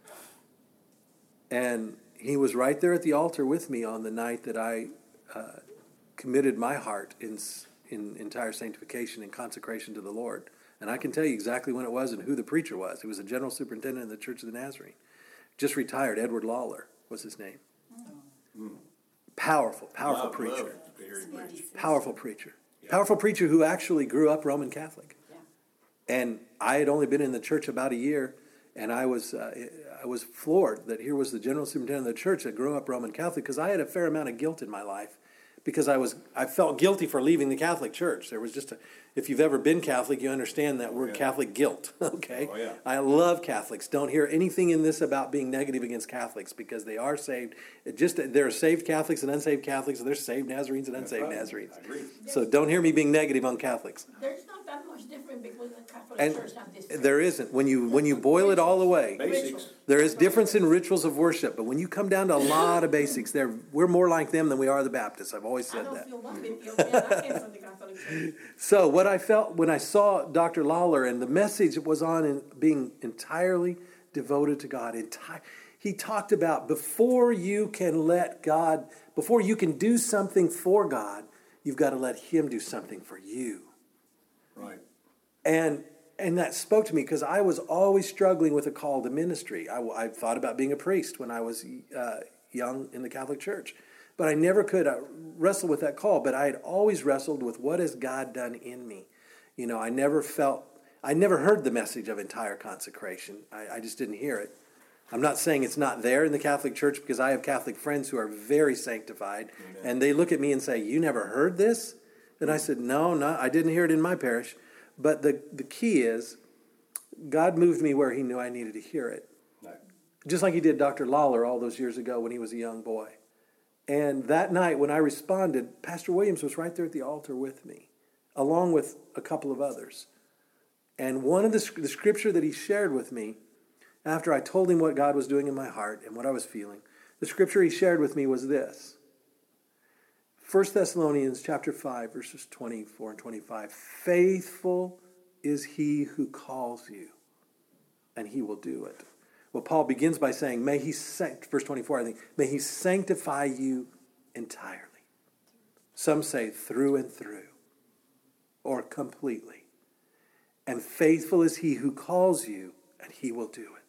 And he was right there at the altar with me on the night that I committed my heart in entire sanctification and consecration to the Lord. And I can tell you exactly when it was and who the preacher was. He was a general superintendent in the Church of the Nazarene. Just retired. Edward Lawler was his name. Powerful preacher. Powerful preacher. Powerful preacher who actually grew up Roman Catholic. And I had only been in the church about a year, and I was floored that here was the general superintendent of the church that grew up Roman Catholic, because I had a fair amount of guilt in my life, because I felt guilty for leaving the Catholic Church. There was just if you've ever been Catholic, you understand that word Catholic guilt, okay? Oh, yeah. I love Catholics. Don't hear anything in this about being negative against Catholics, because they are saved. There are saved Catholics and unsaved Catholics, and there's saved Nazarenes and unsaved Nazarenes. I agree. So don't hear me being negative on Catholics. There's not that much difference between the Catholic And Church and this. there isn't. When you boil it all away, Basics. there is difference in rituals of worship, but when you come down to a lot of basics, we're more like them than we are the Baptists. I've always I said don't that. feel one bit guilty, and I came from the Catholic Church. So what I felt when I saw Dr. Lawler, and the message was on being entirely devoted to God. He talked about before you can do something for God, you've got to let Him do something for you. Right. And that spoke to me, because I was always struggling with a call to ministry. I thought about being a priest when I was young in the Catholic Church. But I never could wrestle with that call. But I had always wrestled with, what has God done in me? You know, I never heard the message of entire consecration. I just didn't hear it. I'm not saying it's not there in the Catholic Church, because I have Catholic friends who are very sanctified. Amen. And they look at me and say, "You never heard this?" And I said, No, I didn't hear it in my parish. But the key is, God moved me where He knew I needed to hear it. Right. Just like He did Dr. Lawler all those years ago when he was a young boy. And that night when I responded, Pastor Williams was right there at the altar with me, along with a couple of others. And one of the scripture that he shared with me, after I told him what God was doing in my heart and what I was feeling, the scripture he shared with me was this. 1 Thessalonians chapter 5, verses 24 and 25. Faithful is He who calls you, and He will do it. Well, Paul begins by saying, verse 24, I think, may He sanctify you entirely. Some say through and through, or completely. And faithful is He who calls you, and He will do it.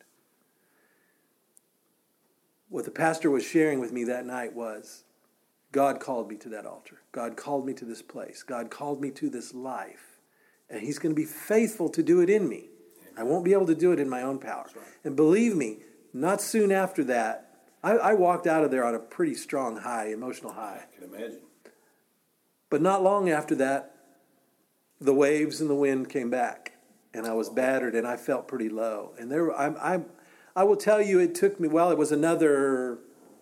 What the pastor was sharing with me that night was, God called me to that altar. God called me to this place. God called me to this life. And He's going to be faithful to do it in me. I won't be able to do it in my own power. Right. And believe me, not soon after that, I walked out of there on a pretty strong high, emotional high. I can imagine. But not long after that, the waves and the wind came back. And I was battered, and I felt pretty low. And I will tell you, it took me, it was another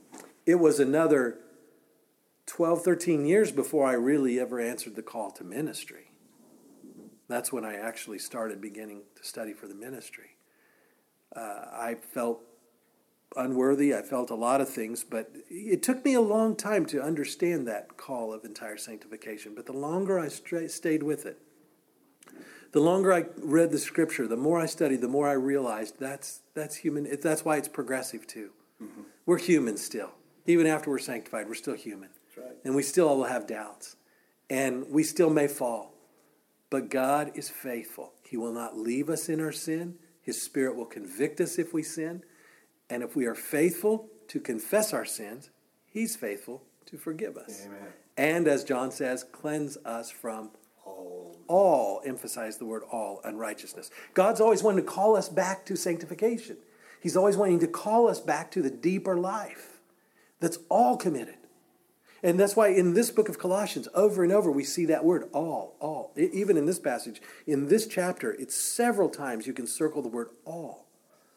12, 13 years before I really ever answered the call to ministry. That's when I actually started beginning to study for the ministry. I felt unworthy. I felt a lot of things, but it took me a long time to understand that call of entire sanctification. But the longer I stayed with it, the longer I read the scripture, the more I studied, the more I realized that's human. That's why it's progressive too. Mm-hmm. We're human still. Even after we're sanctified, we're still human. That's right. And we still will have doubts. And we still may fall. But God is faithful. He will not leave us in our sin. His Spirit will convict us if we sin. And if we are faithful to confess our sins, He's faithful to forgive us. Amen. And as John says, cleanse us from all, emphasize the word all, unrighteousness. God's always wanting to call us back to sanctification. He's always wanting to call us back to the deeper life that's all committed. And that's why in this book of Colossians, over and over, we see that word all. Even in this passage, in this chapter, it's several times you can circle the word all.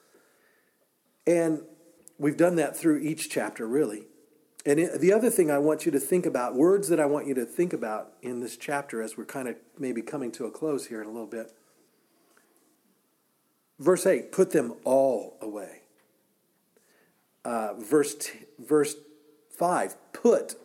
And we've done that through each chapter, really. And the other thing I want you to think about, words that I want you to think about in this chapter as we're kind of maybe coming to a close here in a little bit. Verse 8, put them all away. Verse 5, put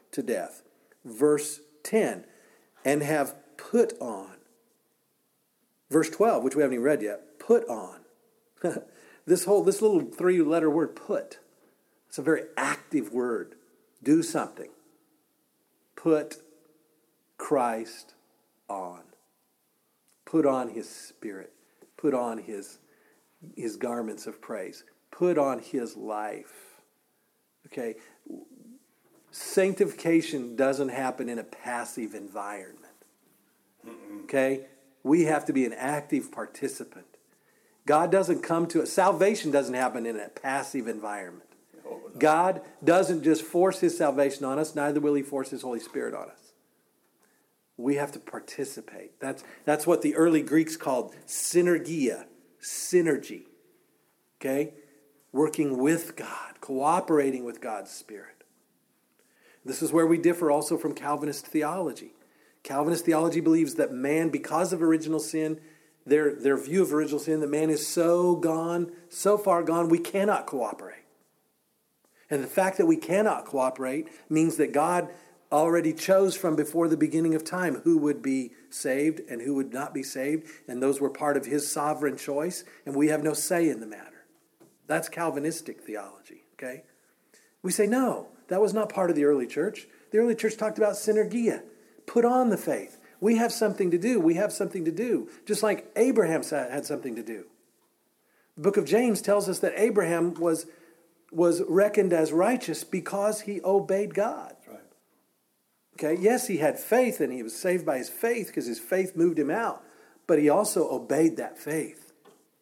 to death. Verse 10, and have put on. Verse 12, which we haven't even read yet, put on. This little 3-letter word, put, it's a very active word. Do something. Put Christ on. Put on his Spirit. Put on his garments of praise. Put on his life. Okay? Sanctification doesn't happen in a passive environment. Okay? We have to be an active participant. God doesn't come to us. Salvation doesn't happen in a passive environment. God doesn't just force his salvation on us, neither will he force his Holy Spirit on us. We have to participate. That's what the early Greeks called synergia, synergy. Okay? Working with God, cooperating with God's Spirit. This is where we differ also from Calvinist theology. Calvinist theology believes that man, because of original sin, their view of original sin, that man is so gone, so far gone, we cannot cooperate. And the fact that we cannot cooperate means that God already chose from before the beginning of time who would be saved and who would not be saved. And those were part of his sovereign choice. And we have no say in the matter. That's Calvinistic theology, okay? We say, no, that was not part of the early church. The early church talked about synergia. Put on the faith. We have something to do. We have something to do. Just like Abraham had something to do. The book of James tells us that Abraham was reckoned as righteous because he obeyed God. That's right. Okay, yes, he had faith and he was saved by his faith because his faith moved him out, but he also obeyed that faith.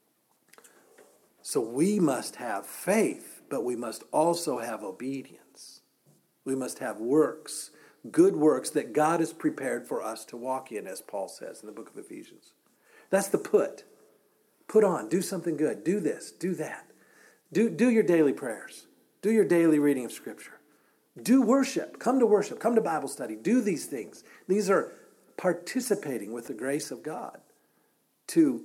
So we must have faith, but we must also have obedience. We must have works, good works that God has prepared for us to walk in, as Paul says in the book of Ephesians. That's the put. Put on, do something good, do this, do that. Do your daily prayers. Do your daily reading of Scripture. Do worship. Come to Bible study. Do these things. These are participating with the grace of God to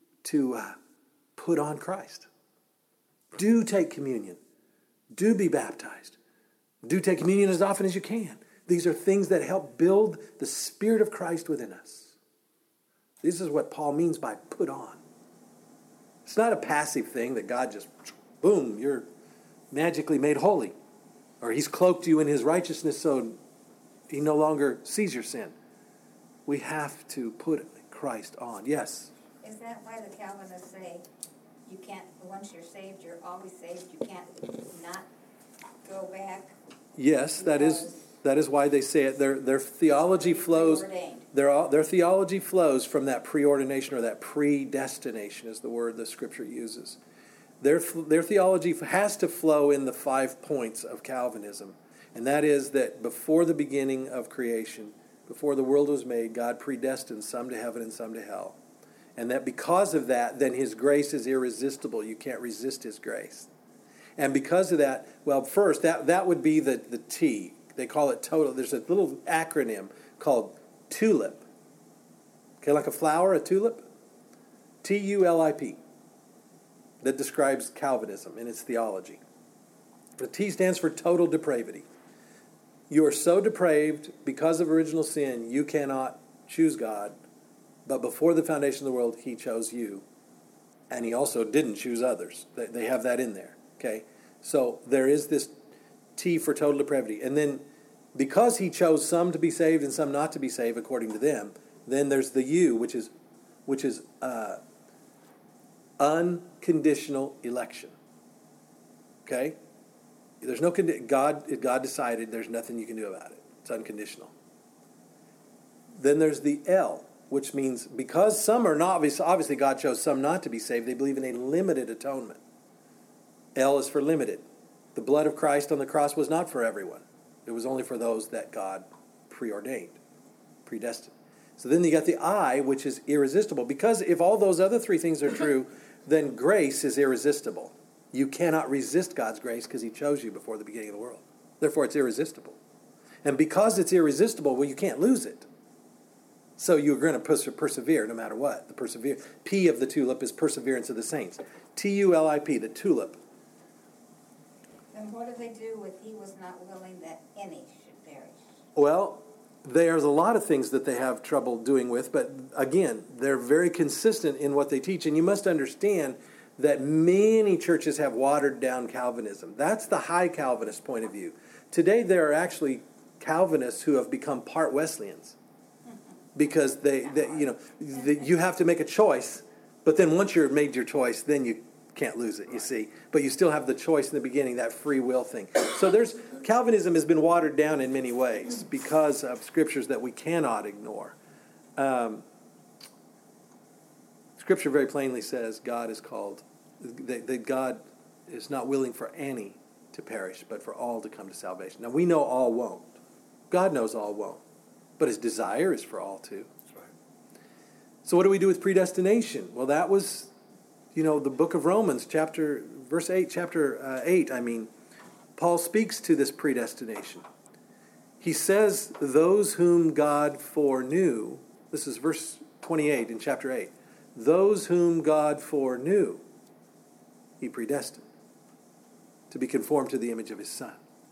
put on Christ. Do take communion. Do be baptized. Do take communion as often as you can. These are things that help build the Spirit of Christ within us. This is what Paul means by put on. It's not a passive thing that God just, boom, you're magically made holy. Or he's cloaked you in his righteousness so he no longer sees your sin. We have to put Christ on. Yes? Is that why the Calvinists say you can't, once you're saved, you're always saved? You can't not go back? Yes, that is why they say it. Their theology flows. Their theology flows from that preordination or that predestination is the word the Scripture uses. Their theology has to flow in the 5 points of Calvinism. And that is that before the beginning of creation, before the world was made, God predestined some to heaven and some to hell. And that because of that, then his grace is irresistible. You can't resist his grace. And because of that, well, first, that would be the T. They call it total. There's a little acronym called TULIP. Okay, like a flower, a tulip. TULIP. That describes Calvinism and its theology. The T stands for total depravity. You are so depraved because of original sin, you cannot choose God. But before the foundation of the world, he chose you. And he also didn't choose others. They have that in there. Okay? So there is this T for total depravity. And then because he chose some to be saved and some not to be saved according to them, then there's the U, which is unconditional election. Okay? There's no God decided, there's nothing you can do about it. It's unconditional. Then there's the L, which means because some are not, obviously God chose some not to be saved, they believe in a limited atonement. L is for limited. The blood of Christ on the cross was not for everyone. It was only for those that God preordained, predestined. So then you got the I, which is irresistible. Because if all those other 3 things are true, then grace is irresistible. You cannot resist God's grace because he chose you before the beginning of the world. Therefore, it's irresistible. And because it's irresistible, well, you can't lose it. So you're going to persevere no matter what. The P of the tulip is perseverance of the saints. TULIP, the tulip. And what do they do with he was not willing that any should perish? Well, there's a lot of things that they have trouble doing with, but again, they're very consistent in what they teach. And you must understand that many churches have watered down Calvinism. That's the high Calvinist point of view. Today, there are actually Calvinists who have become part Wesleyans because you have to make a choice, but then once you've made your choice, then you can't lose it, you see. But you still have the choice in the beginning, that free will thing. So Calvinism has been watered down in many ways because of scriptures that we cannot ignore. Scripture very plainly says God is called, that God is not willing for any to perish, but for all to come to salvation. Now, we know all won't. God knows all won't. But his desire is for all to. That's right. So what do we do with predestination? Well, that was, the book of Romans, chapter 8, Paul speaks to this predestination. He says, those whom God foreknew, this is verse 28 in chapter 8, those whom God foreknew, he predestined to be conformed to the image of his Son.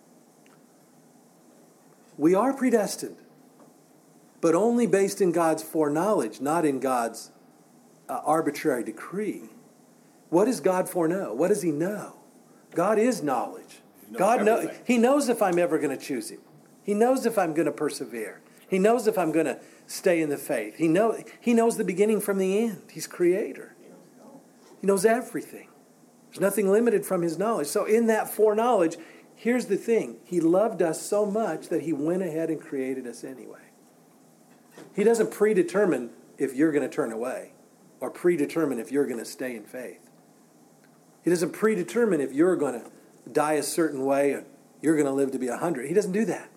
We are predestined, but only based in God's foreknowledge, not in God's arbitrary decree. What does God foreknow? What does he know? God is knowledge. He knows if I'm ever going to choose him. He knows if I'm going to persevere. He knows if I'm going to stay in the faith. He knows the beginning from the end. He's creator. He knows everything. There's nothing limited from his knowledge. So in that foreknowledge, here's the thing. He loved us so much that he went ahead and created us anyway. He doesn't predetermine if you're going to turn away or predetermine if you're going to stay in faith. He doesn't predetermine if you're going to die a certain way or you're going to live to be 100. He doesn't do that.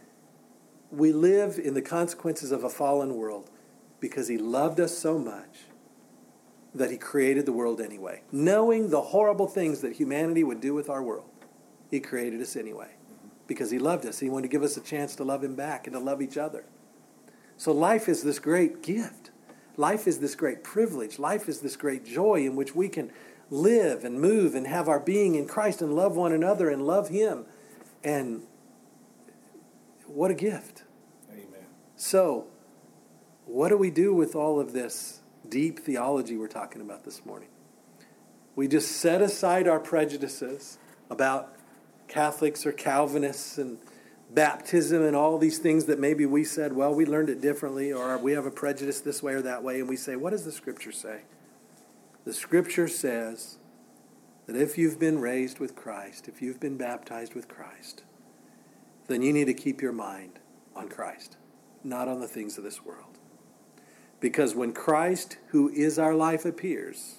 We live in the consequences of a fallen world because he loved us so much that he created the world anyway. Knowing the horrible things that humanity would do with our world, he created us anyway because he loved us. He wanted to give us a chance to love him back and to love each other. So life is this great gift. Life is this great privilege. Life is this great joy in which we can live and move and have our being in Christ and love one another and love him. And what a gift. Amen. So, what do we do with all of this deep theology we're talking about this morning? We just set aside our prejudices about Catholics or Calvinists and baptism and all these things that maybe we said, well, we learned it differently, or we have a prejudice this way or that way, and we say, what does the Scripture say? The Scripture says that if you've been raised with Christ, if you've been baptized with Christ, then you need to keep your mind on Christ, not on the things of this world. Because when Christ, who is our life, appears,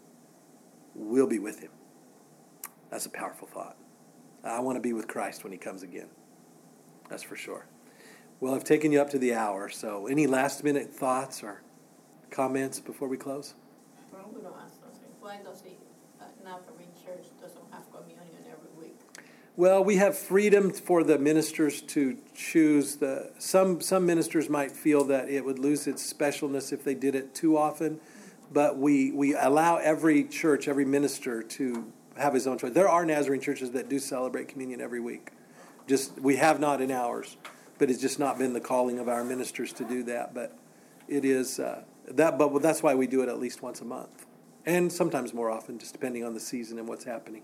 we'll be with him. That's a powerful thought. I want to be with Christ when he comes again. That's for sure. Well, I've taken you up to the hour, so any last-minute thoughts or comments before we close? Well, I'm going to ask something. Why does the Nazarene Church doesn't have communion every week? Well, we have freedom for the ministers to choose. Some ministers might feel that it would lose its specialness if they did it too often, but we allow every church, every minister to have his own choice. There are Nazarene churches that do celebrate communion every week. We have not in ours, but it's just not been the calling of our ministers to do that. But it is but that's why we do it at least once a month, and sometimes more often, just depending on the season and what's happening.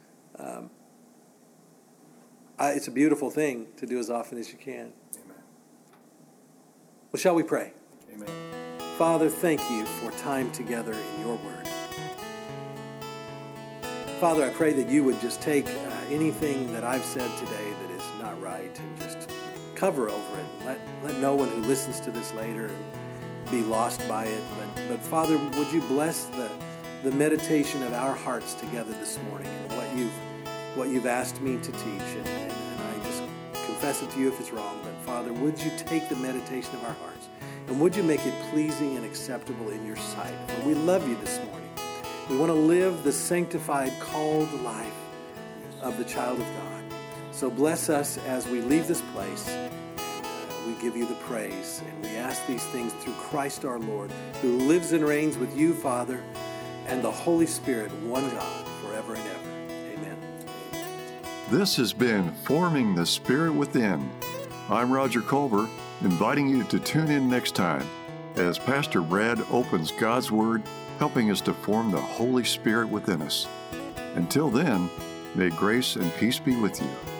It's a beautiful thing to do as often as you can. Amen. Well, shall we pray? Amen. Father, thank you for time together in your word. Father, I pray that you would just take anything that I've said today that is not right and just cover over it. Let no one who listens to this later be lost by it. But Father, would you bless the meditation of our hearts together this morning and what you've asked me to teach. And I just confess it to you if it's wrong. But Father, would you take the meditation of our hearts and would you make it pleasing and acceptable in your sight? For we love you this morning. We want to live the sanctified, called life of the child of God. So bless us as we leave this place. We give you the praise, and we ask these things through Christ our Lord, who lives and reigns with you, Father, and the Holy Spirit, one God, forever and ever. Amen. This has been Forming the Spirit Within, I'm Roger Culver, inviting you to tune in next time as Pastor Brad opens God's Word, helping us to form the Holy Spirit within us. Until then, may grace and peace be with you.